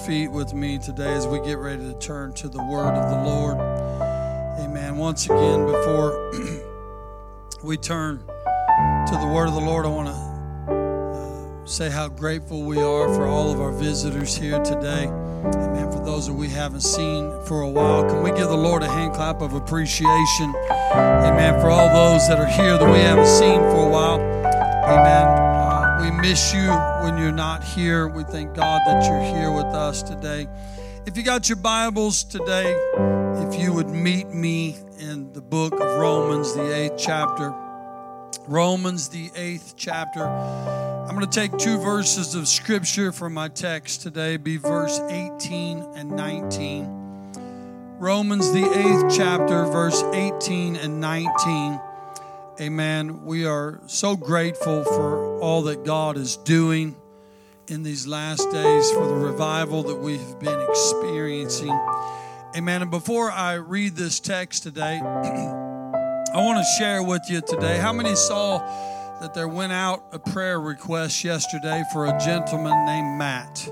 feet with me today as we get ready to turn to the Word of the Lord. Amen. Once again, before we turn to the Word of the Lord, I want to say how grateful we are for all of our visitors here today. Amen. For those that we haven't seen for a while, can we give the Lord a hand clap of appreciation? Amen. For all those that are here that we haven't seen for a while. Amen. We miss you when you're not here. We thank God that you're here with us today. If you got your Bibles today, if you would meet me in the book of Romans, the 8th chapter. Romans, the 8th chapter. I'm going to take two verses of Scripture for my text today, be verse 18 and 19. Romans, the 8th chapter, verse 18 and 19. Amen. We are so grateful for all that God is doing in these last days, for the revival that we've been experiencing. Amen. And before I read this text today, I want to share with you today, how many saw that there went out a prayer request yesterday for a gentleman named Matt?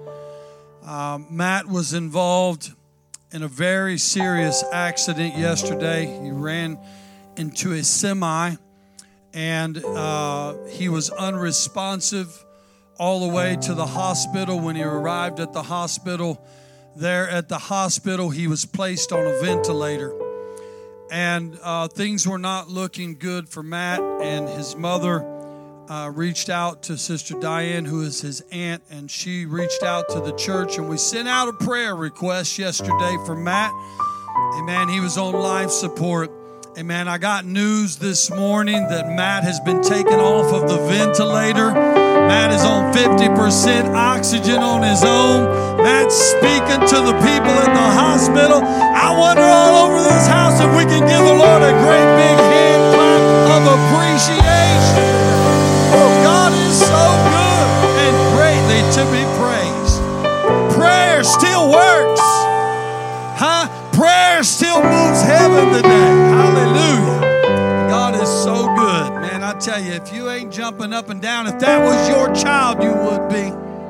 Matt was involved in a very serious accident yesterday. He ran into a semi, and he was unresponsive all the way to the hospital. When he arrived at the hospital, there at the hospital, he was placed on a ventilator. And things were not looking good for Matt, and his mother reached out to Sister Diane, who is his aunt, and she reached out to the church, and we sent out a prayer request yesterday for Matt. Amen. He was on life support. Amen. I got news this morning that Matt has been taken off of the ventilator. Matt is on 50% oxygen on his own. Matt's speaking to the people at the hospital. I wonder all over this house if we can give the Lord a great big hand clap of appreciation. Oh, God is so good and greatly to be praised. Prayer still works. Huh? Prayer still moves heaven today. Hallelujah. God is so good. Man, I tell you, if you ain't jumping up and down, if that was your child, you would be.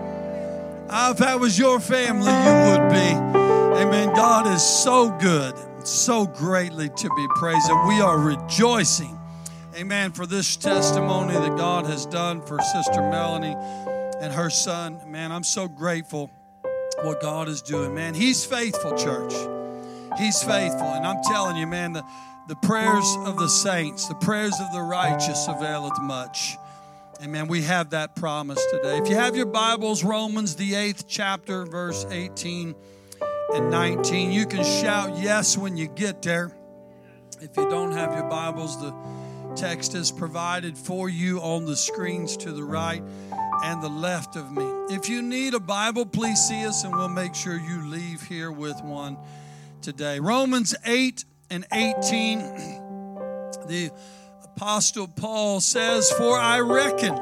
If that was your family, you would be. Amen. God is so good, so greatly to be praised. And we are rejoicing, amen, for this testimony that God has done for Sister Melanie and her son. Man, I'm so grateful what God is doing. Man, He's faithful, church. He's faithful. And I'm telling you, man, the prayers of the saints, the prayers of the righteous availeth much. Amen. We have that promise today. If you have your Bibles, Romans, the 8th chapter, verse 18 and 19, you can shout yes when you get there. If you don't have your Bibles, the text is provided for you on the screens to the right and the left of me. If you need a Bible, please see us, and we'll make sure you leave here with one today. Romans 8 and 18, the Apostle Paul says, "For I reckon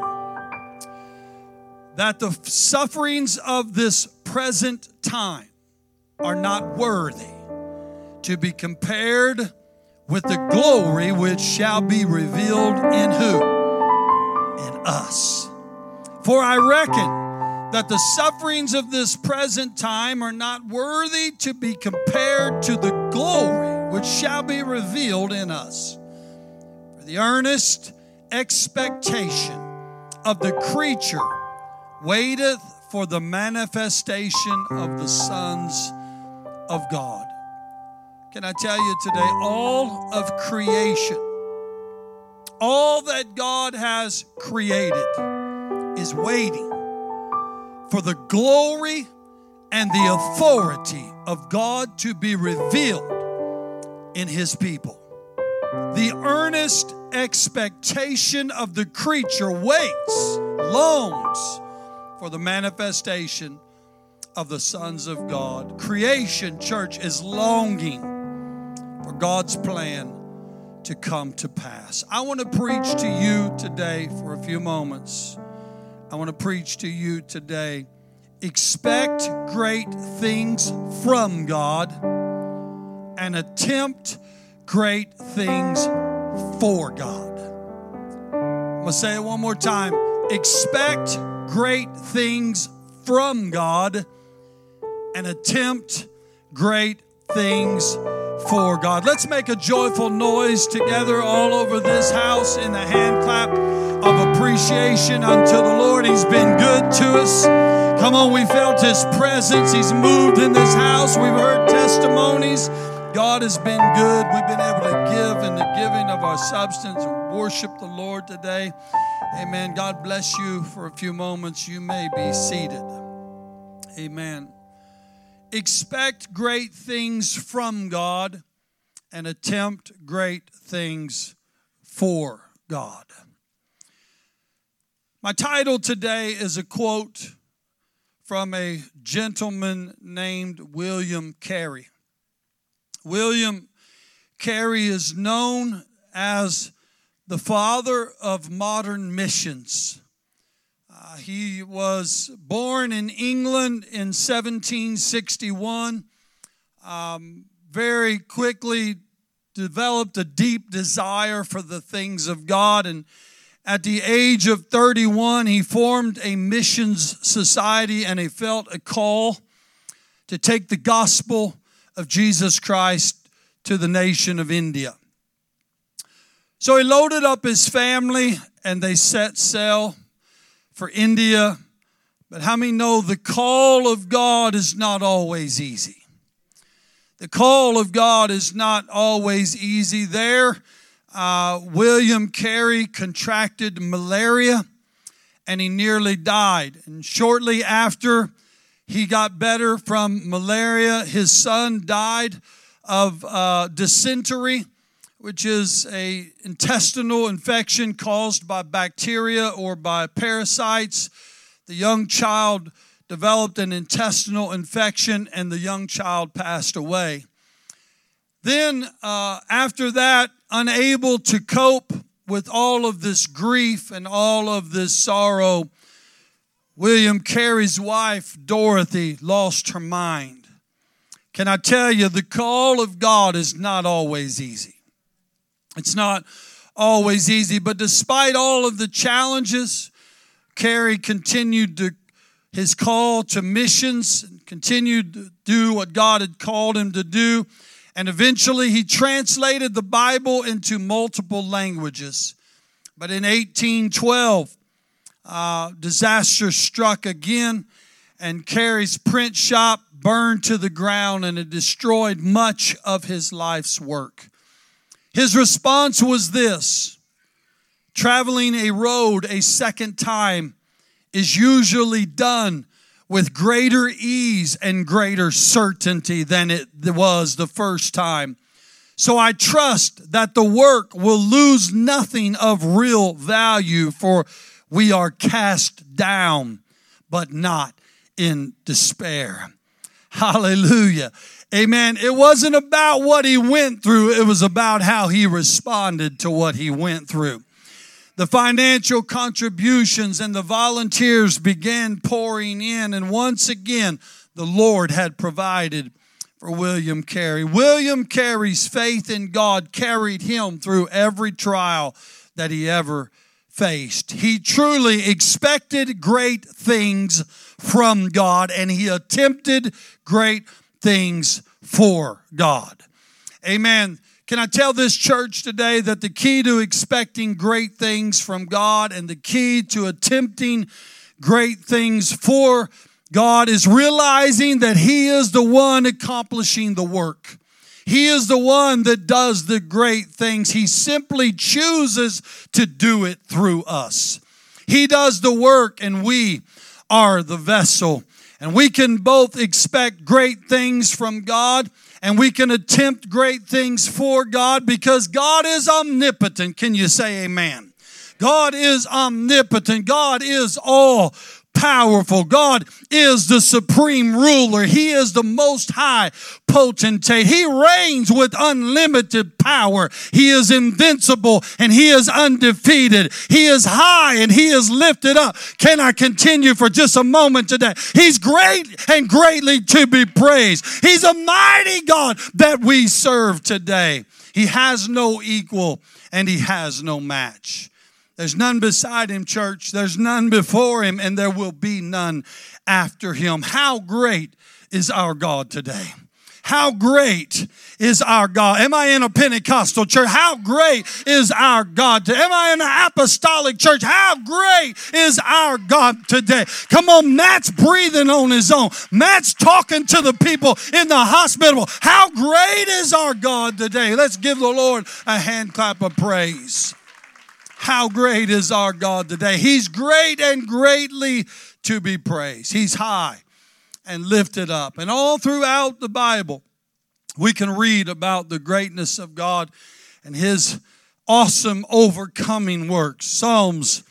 that the sufferings of this present time are not worthy to be compared with the glory which shall be revealed in who? In us. For I reckon that the sufferings of this present time are not worthy to be compared to the glory which shall be revealed in us. For the earnest expectation of the creature waiteth for the manifestation of the sons of God." Can I tell you today, all of creation, all that God has created is waiting for the glory and the authority of God to be revealed in His people. The earnest expectation of the creature waits, longs for the manifestation of the sons of God. Creation, church, is longing for God's plan to come to pass. I want to preach to you today for a few moments. I want to preach to you today. Expect great things from God and attempt great things for God. I'm going to say it one more time. Expect great things from God and attempt great things for God. Let's make a joyful noise together all over this house in a hand clap of appreciation unto the Lord. He's been good to us. Come on, we felt His presence. He's moved in this house. We've heard testimonies. God has been good. We've been able to give in the giving of our substance and worship the Lord today. Amen. God bless you for a few moments. You may be seated. Amen. Expect great things from God and attempt great things for God. My title today is a quote from a gentleman named William Carey. William Carey is known as the father of modern missions. He was born in England in 1761. Very quickly developed a deep desire for the things of God, and at the age of 31, he formed a missions society, and he felt a call to take the gospel of Jesus Christ to the nation of India. So he loaded up his family, and they set sail for India. But how many know the call of God is not always easy? The call of God is not always easy. There, William Carey contracted malaria, and he nearly died. And shortly after he got better from malaria, his son died of dysentery, which is an intestinal infection caused by bacteria or by parasites. The young child developed an intestinal infection, and the young child passed away. Then, after that, unable to cope with all of this grief and all of this sorrow, William Carey's wife, Dorothy, lost her mind. Can I tell you, the call of God is not always easy. It's not always easy, but despite all of the challenges, Carey continued his call to missions and continued to do what God had called him to do. And eventually he translated the Bible into multiple languages. But in 1812, disaster struck again, and Carey's print shop burned to the ground, and it destroyed much of his life's work. His response was this: traveling a road a second time is usually done with greater ease and greater certainty than it was the first time. So I trust that the work will lose nothing of real value, for we are cast down, but not in despair. Hallelujah. Amen. It wasn't about what he went through. It was about how he responded to what he went through. The financial contributions and the volunteers began pouring in, and once again, the Lord had provided for William Carey. William Carey's faith in God carried him through every trial that he ever faced. He truly expected great things from God, and he attempted great things for God. Amen. Can I tell this church today that the key to expecting great things from God and the key to attempting great things for God is realizing that He is the one accomplishing the work. He is the one that does the great things. He simply chooses to do it through us. He does the work, and we are the vessel. And we can both expect great things from God, and we can attempt great things for God, because God is omnipotent. Can you say amen? God is omnipotent. God is all powerful. God is the supreme ruler. He is the most high potentate. He reigns with unlimited power. He is invincible and He is undefeated. He is high and He is lifted up. Can I continue for just a moment today? He's great and greatly to be praised. He's a mighty God that we serve today. He has no equal and He has no match. There's none beside Him, church. There's none before Him, and there will be none after Him. How great is our God today? How great is our God? Am I in a Pentecostal church? How great is our God today? Am I in an apostolic church? How great is our God today? Come on, Matt's breathing on his own. Matt's talking to the people in the hospital. How great is our God today? Let's give the Lord a hand clap of praise. How great is our God today? He's great and greatly to be praised. He's high and lifted up. And all throughout the Bible, we can read about the greatness of God and His awesome overcoming works. Psalms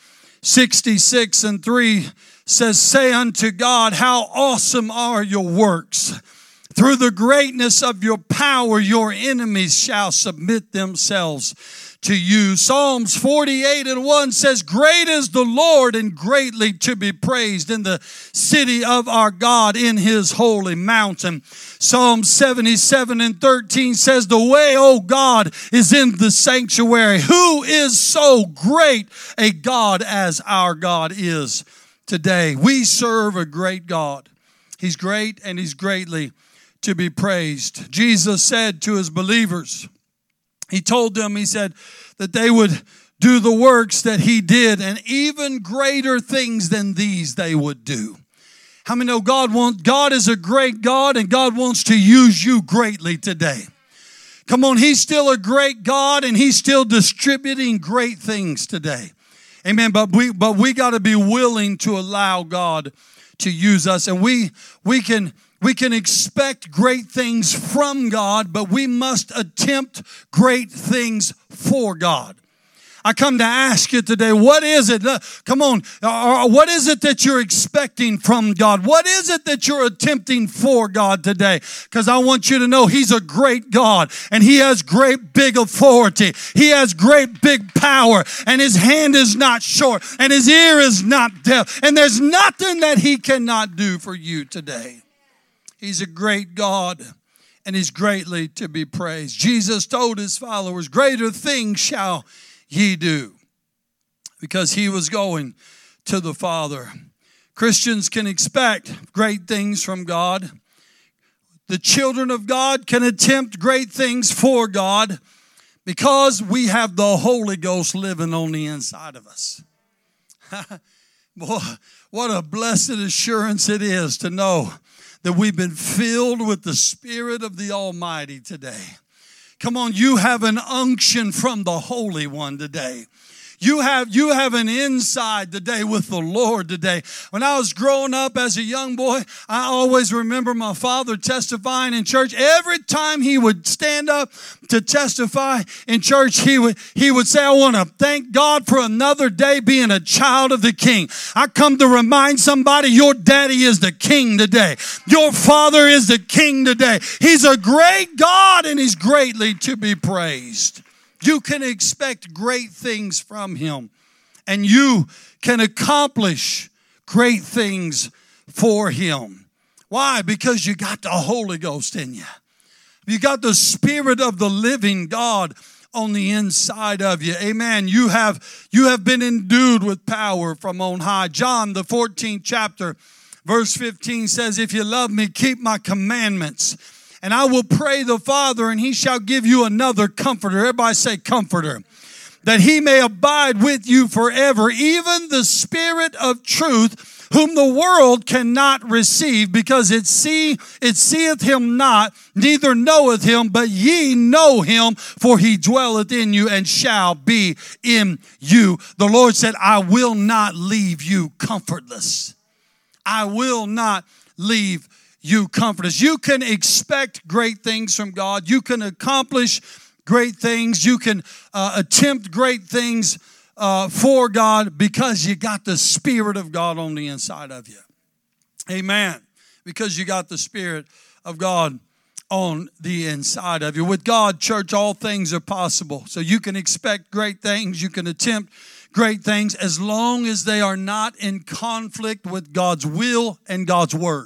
66:3 says, "Say unto God, how awesome are your works. Through the greatness of your power, your enemies shall submit themselves to you." Psalms 48:1 says, "Great is the Lord and greatly to be praised in the city of our God in His holy mountain." Psalm 77:13 says, "The way, O God, is in the sanctuary. Who is so great a God as our God is today?" We serve a great God. He's great and He's greatly to be praised. Jesus said to His believers, He told them, He said, that they would do the works that He did, and even greater things than these they would do. How many know God is a great God, and God wants to use you greatly today? Come on, He's still a great God, and He's still distributing great things today. Amen. But we got to be willing to allow God to use us, and we can expect great things from God, but we must attempt great things for God. I come to ask you today, what is it? Come on. What is it that you're expecting from God? What is it that you're attempting for God today? Because I want you to know He's a great God, and He has great big authority. He has great big power, and His hand is not short, and His ear is not deaf, and there's nothing that He cannot do for you today. He's a great God, and He's greatly to be praised. Jesus told His followers, "Greater things shall ye do," because He was going to the Father. Christians can expect great things from God. The children of God can attempt great things for God because we have the Holy Ghost living on the inside of us. Boy, what a blessed assurance it is to know that we've been filled with the Spirit of the Almighty today. Come on, you have an unction from the Holy One today. You have an inside today with the Lord today. When I was growing up as a young boy, I always remember my father testifying in church. Every time he would stand up to testify in church, he would say, "I want to thank God for another day being a child of the King." I come to remind somebody, your daddy is the King today. Your Father is the King today. He's a great God, and He's greatly to be praised. You can expect great things from Him, and you can accomplish great things for Him. Why? Because you got the Holy Ghost in you. You got the Spirit of the living God on the inside of you. Amen. You have been endued with power from on high. John, the 14th chapter, verse 15 says, "If you love me, keep my commandments. And I will pray the Father, and He shall give you another comforter." Everybody say comforter. "That He may abide with you forever, even the Spirit of truth, whom the world cannot receive, because it seeth Him not, neither knoweth Him, but ye know Him, for He dwelleth in you and shall be in you." The Lord said, "I will not leave you comfortless. I will not leave you comfortless." You can expect great things from God. You can accomplish great things. You can attempt great things for God because you got the Spirit of God on the inside of you. Amen. Because you got the Spirit of God on the inside of you. With God, church, all things are possible. So you can expect great things. You can attempt great things as long as they are not in conflict with God's will and God's word.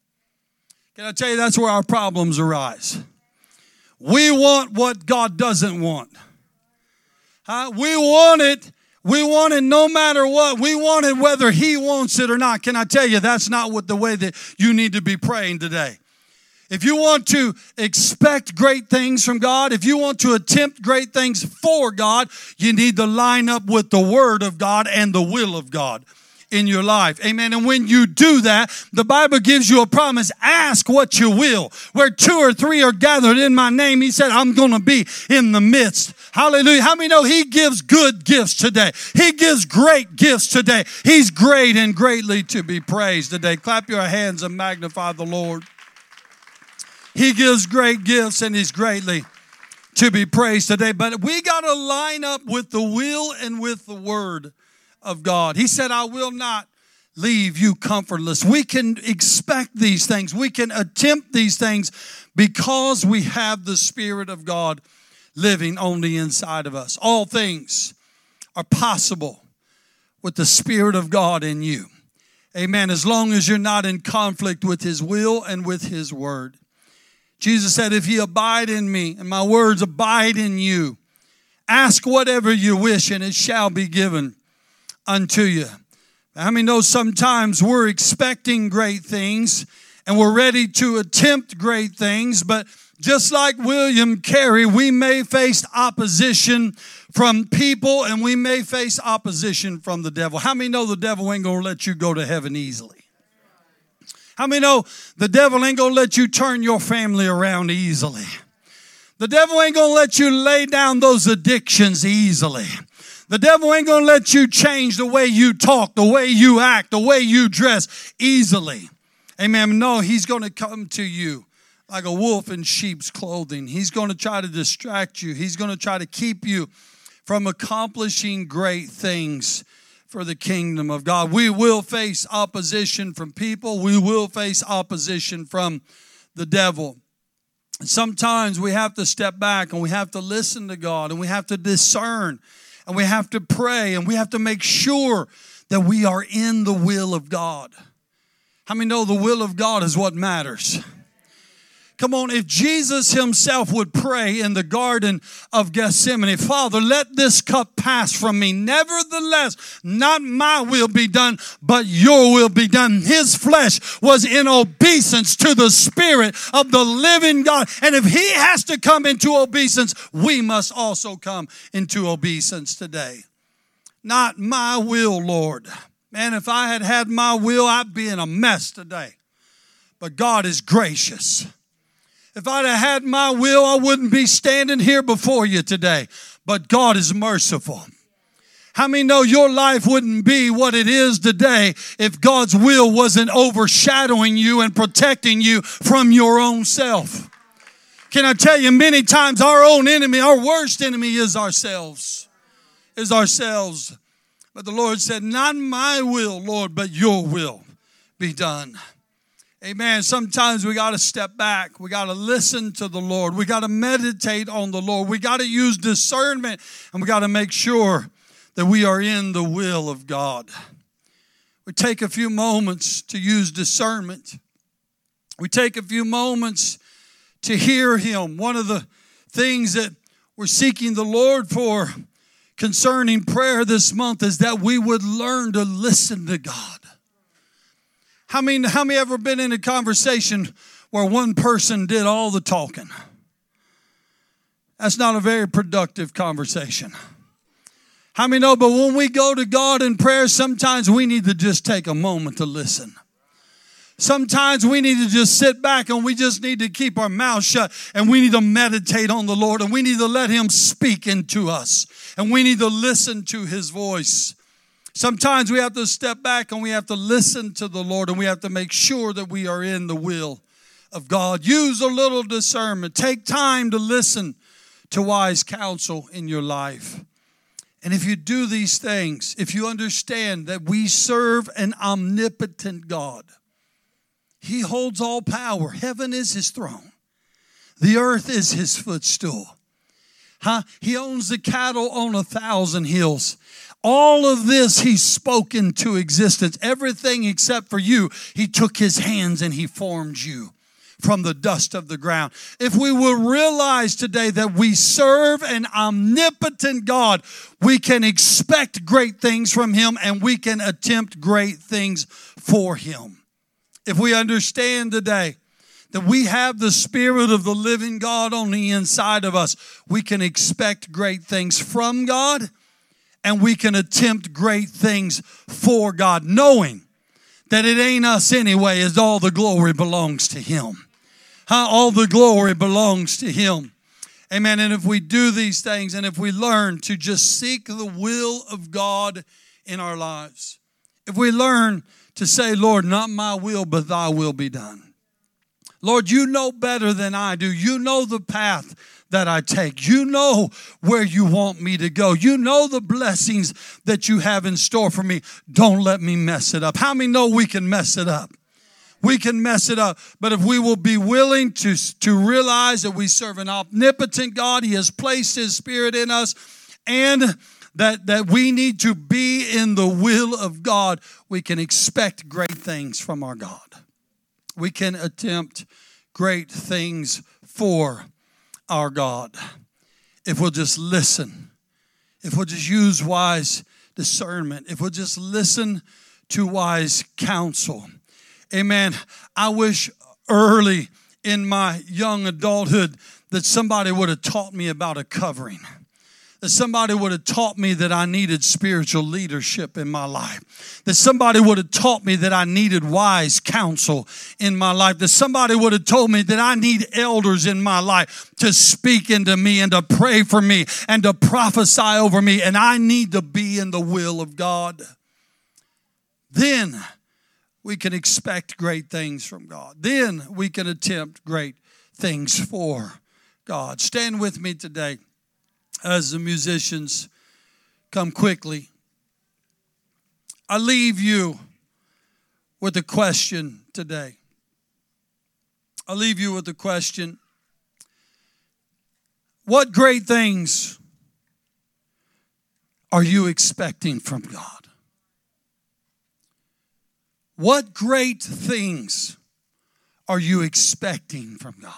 Can I tell you, that's where our problems arise. We want what God doesn't want. We want it. We want it no matter what. We want it whether He wants it or not. Can I tell you, that's not what the way that you need to be praying today. If you want to expect great things from God, if you want to attempt great things for God, you need to line up with the Word of God and the will of God in your life. Amen. And when you do that, the Bible gives you a promise. Ask what you will. Where 2 or 3 are gathered in my name, he said, I'm going to be in the midst. Hallelujah. How many know he gives good gifts today? He gives great gifts today. He's great and greatly to be praised today. Clap your hands and magnify the Lord. He gives great gifts and he's greatly to be praised today. But we got to line up with the will and with the word of God. He said, I will not leave you comfortless. We can expect these things. We can attempt these things because we have the Spirit of God living on the inside of us. All things are possible with the Spirit of God in you. Amen. As long as you're not in conflict with his will and with his word. Jesus said, if ye abide in me and my words abide in you, ask whatever you wish and it shall be given unto you. How many know sometimes we're expecting great things and we're ready to attempt great things, but just like William Carey, we may face opposition from people and we may face opposition from the devil. How many know the devil ain't going to let you go to heaven easily? How many know the devil ain't going to let you turn your family around easily? The devil ain't going to let you lay down those addictions easily. The devil ain't going to let you change the way you talk, the way you act, the way you dress easily. Amen. No, he's going to come to you like a wolf in sheep's clothing. He's going to try to distract you. He's going to try to keep you from accomplishing great things for the kingdom of God. We will face opposition from people. We will face opposition from the devil. And sometimes we have to step back and we have to listen to God and we have to discern and we have to pray and we have to make sure that we are in the will of God. How many know the will of God is what matters? Come on, if Jesus himself would pray in the Garden of Gethsemane, Father, let this cup pass from me. Nevertheless, not my will be done, but your will be done. His flesh was in obeisance to the Spirit of the living God. And if he has to come into obeisance, we must also come into obeisance today. Not my will, Lord. Man, if I had had my will, I'd be in a mess today. But God is gracious. If I'd have had my will, I wouldn't be standing here before you today. But God is merciful. How many know your life wouldn't be what it is today if God's will wasn't overshadowing you and protecting you from your own self? Can I tell you, many times our own enemy, our worst enemy is ourselves. But the Lord said, not my will, Lord, but your will be done. Amen. Sometimes we got to step back. We got to listen to the Lord. We got to meditate on the Lord. We got to use discernment and we got to make sure that we are in the will of God. We take a few moments to use discernment. We take a few moments to hear him. One of the things that we're seeking the Lord for concerning prayer this month is that we would learn to listen to God. How many ever been in a conversation where one person did all the talking? That's not a very productive conversation. How many know, but when we go to God in prayer, sometimes we need to just take a moment to listen. Sometimes we need to just sit back and we just need to keep our mouth shut and we need to meditate on the Lord and we need to let him speak into us and we need to listen to his voice. Sometimes we have to step back and we have to listen to the Lord and we have to make sure that we are in the will of God. Use a little discernment. Take time to listen to wise counsel in your life. And if you do these things, if you understand that we serve an omnipotent God, he holds all power. Heaven is his throne. The earth is his footstool. He owns the cattle on 1,000 hills. All of this he's spoken to existence. Everything except for you. He took his hands and he formed you from the dust of the ground. If we will realize today that we serve an omnipotent God, we can expect great things from him and we can attempt great things for him. If we understand today that we have the Spirit of the living God on the inside of us, we can expect great things from God, and we can attempt great things for God, knowing that it ain't us anyway, as all the glory belongs to Him. All the glory belongs to Him. Amen. And if we do these things, and if we learn to just seek the will of God in our lives, if we learn to say, Lord, not my will, but thy will be done. Lord, you know better than I do. You know the path that I take. You know where you want me to go. You know the blessings that you have in store for me. Don't let me mess it up. How many know we can mess it up? We can mess it up. But if we will be willing to realize that we serve an omnipotent God, He has placed His Spirit in us, and that we need to be in the will of God, we can expect great things from our God. We can attempt great things for our God if we'll just listen, if we'll just use wise discernment, if we'll just listen to wise counsel. Amen. I wish early in my young adulthood that somebody would have taught me about a covering. That somebody would have taught me that I needed spiritual leadership in my life. That somebody would have taught me that I needed wise counsel in my life. That somebody would have told me that I need elders in my life to speak into me and to pray for me and to prophesy over me. And I need to be in the will of God. Then we can expect great things from God. Then we can attempt great things for God. Stand with me today as the musicians come quickly. I leave you with a question today. I leave you with a question. What great things are you expecting from God? What great things are you expecting from God?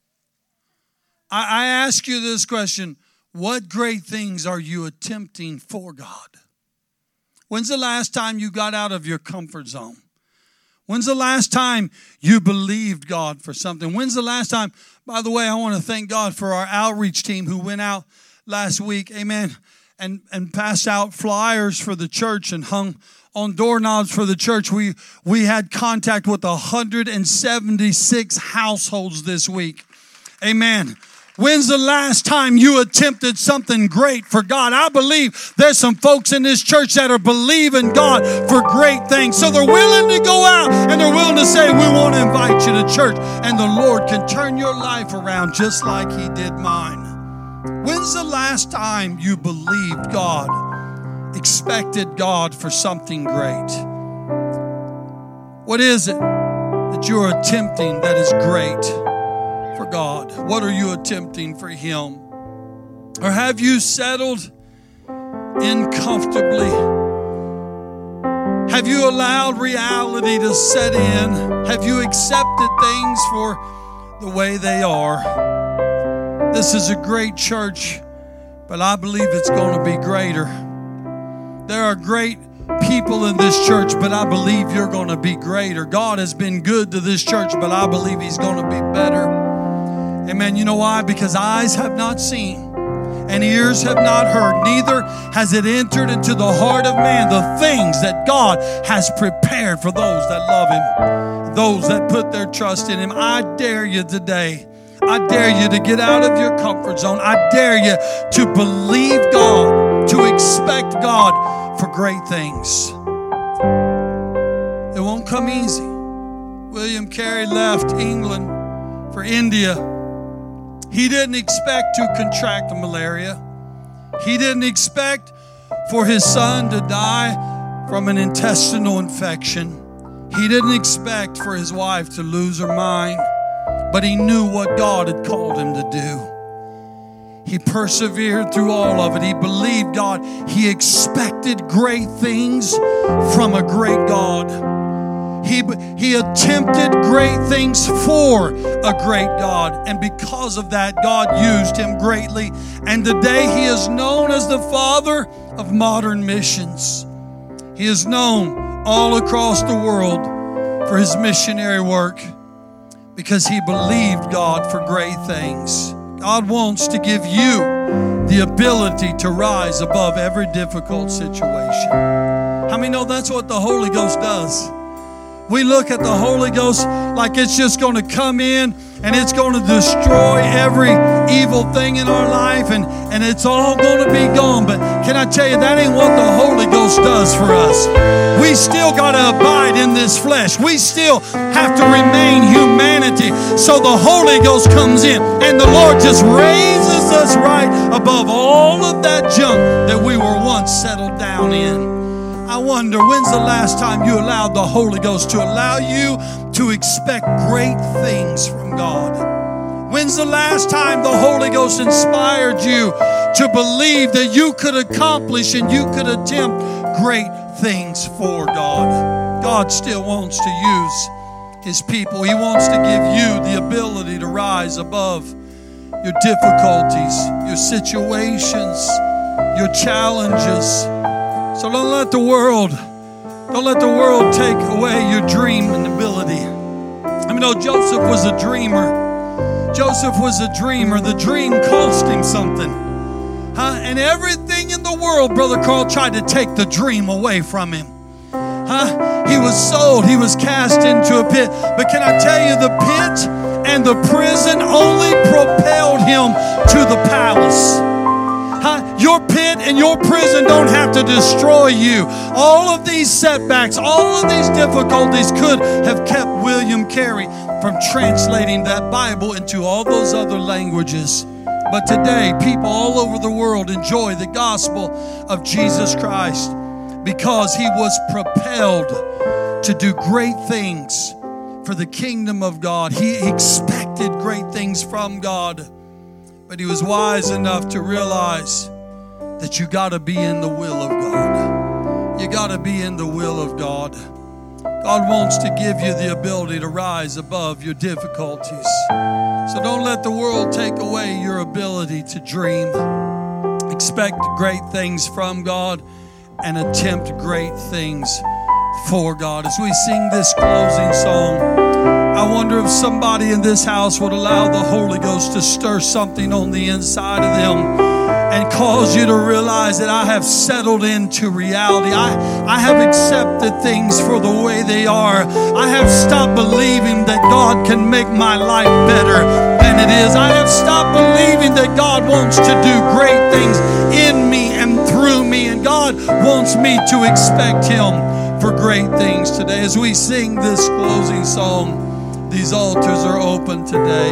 I ask you this question. What great things are you attempting for God? When's the last time you got out of your comfort zone? When's the last time you believed God for something? When's the last time? By the way, I want to thank God for our outreach team who went out last week, amen, and passed out flyers for the church and hung on doorknobs for the church. We had contact with 176 households this week. Amen. When's the last time you attempted something great for God? I believe there's some folks in this church that are believing God for great things. So they're willing to go out and they're willing to say, we want to invite you to church. And the Lord can turn your life around just like He did mine. When's the last time you believed God, expected God for something great? What is it that you're attempting that is great for God? What are you attempting for Him? Or have you settled in comfortably? Have you allowed reality to set in? Have you accepted things for the way they are? This is a great church, but I believe it's going to be greater. There are great people in this church, but I believe you're going to be greater. God has been good to this church, but I believe He's going to be better. Amen. You know why? Because eyes have not seen and ears have not heard, neither has it entered into the heart of man the things that God has prepared for those that love Him, those that put their trust in Him. I dare you today. I dare you to get out of your comfort zone. I dare you to believe God, to expect God for great things. It won't come easy. William Carey left England for India. He didn't expect to contract malaria. He didn't expect for his son to die from an intestinal infection. He didn't expect for his wife to lose her mind. But he knew what God had called him to do. He persevered through all of it. He believed God. He expected great things from a great God. He attempted great things for a great God. And because of that, God used him greatly. And today he is known as the father of modern missions. He is known all across the world for his missionary work. because he believed God for great things. God wants to give you the ability to rise above every difficult situation. How many know that's what the Holy Ghost does? We look at the Holy Ghost like it's just going to come in and it's going to destroy every evil thing in our life and it's all going to be gone. But can I tell you, that ain't what the Holy Ghost does for us. We still got to abide in this flesh. We still have to remain humanity. So the Holy Ghost comes in and the Lord just raises us right above all of that junk that we were once settled down in. I wonder, when's the last time you allowed the Holy Ghost to allow you to expect great things from God? When's the last time the Holy Ghost inspired you to believe that you could accomplish and you could attempt great things for God? God still wants to use His people. He wants to give you the ability to rise above your difficulties, your situations, your challenges. So don't let the world take away your dream and ability. I mean, Joseph was a dreamer. Joseph was a dreamer. The dream cost him something. And everything in the world, Brother Carl, tried to take the dream away from him. He was sold. He was cast into a pit. But can I tell you, the pit and the prison only propelled him to the palace. Your pit and your prison don't have to destroy you. All of these setbacks, all of these difficulties could have kept William Carey from translating that Bible into all those other languages. But today, people all over the world enjoy the gospel of Jesus Christ because he was propelled to do great things for the kingdom of God. He expected great things from God, but he was wise enough to realize that you got to be in the will of God. You got to be in the will of God. God wants to give you the ability to rise above your difficulties. So don't let the world take away your ability to dream. Expect great things from God and attempt great things for God. As we sing this closing song, I wonder if somebody in this house would allow the Holy Ghost to stir something on the inside of them and cause you to realize that I have settled into reality. I have accepted things for the way they are. I have stopped believing that God can make my life better than it is. I have stopped believing that God wants to do great things in me and through me, and God wants me to expect Him for great things today. As we sing this closing song, these altars are open today.